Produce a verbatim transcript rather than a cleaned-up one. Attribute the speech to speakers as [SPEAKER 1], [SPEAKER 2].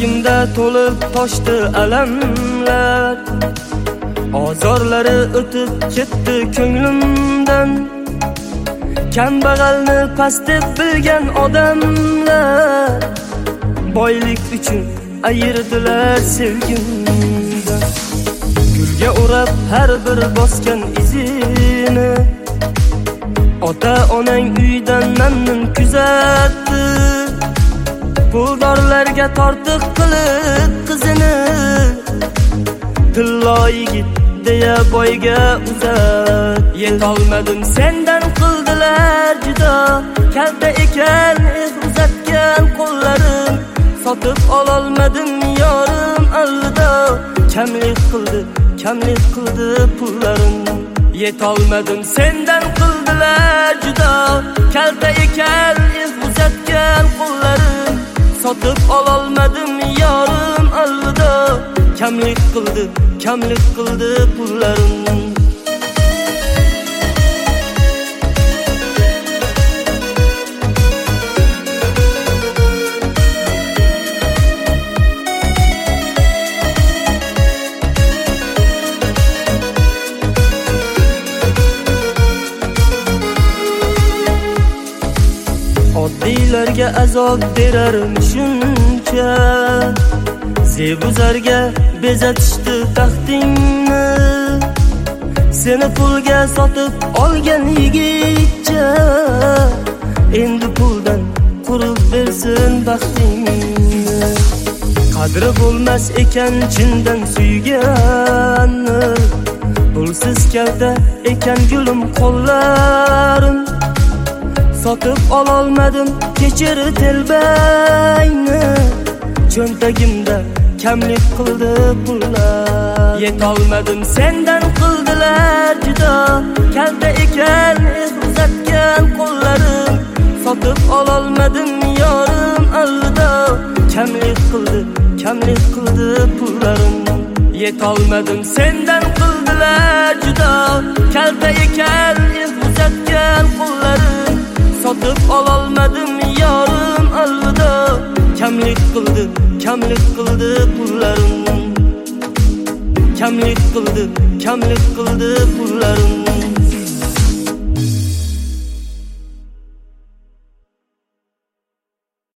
[SPEAKER 1] Yuragimda to'lib toshdi alamlar, ozorlari o'tib ketdi ko'nglimdan. Kambag'alni past deb bilgan odamlar boylik uchun ayirdilar sevgimdan. Gulga o'rab har bir bosgan izini ota onang uydan mamnun kuzatdi. Puldorlarga tortiq qilib qizini tillo yigit deya boyga uzat. Yetolmadim sendan qildilar judo, kalta ekan ez uzatgan qo'llarim. Sotib ololmadim yorim alvido, kamlik qildi, kamlik qildi pullarim. Yetolmadim sendan qildilar judo, kalta ekan ez uzatgan qo'llarim. Sotib ololmadim yorim alvido, kamlik qildi, kamlik qildi pullarim. Oddiylarga azob berarmi shuncha, zebuzarga bezatishdi taxtingni. Seni pulga sotib olgan yigitcha, endi puldan qurib bersin baxtingni. Qadri bo'lmas ekan chindan suyganni, pulsiz kalta ekan gulim qo'llarim. Sotib ololmadim kechir telbangni, cho'ntagimda kamlik qildi pullar. Yetolmadim sendan qildilar judo, kalta ekan ez uzatgan qo'llarim. Sotib ololmadim yorim alvido, kamlik qildi, kamlik qildi pullarim. Yetolmadim sendan qildilar judo, kalta ekan ez uzatgan qo'llarim. Sotib ololmadim yorim alvido, kamlik qildi, kamlik qildi pullarim. Kamlik qildi, kamlik qildi pullarim.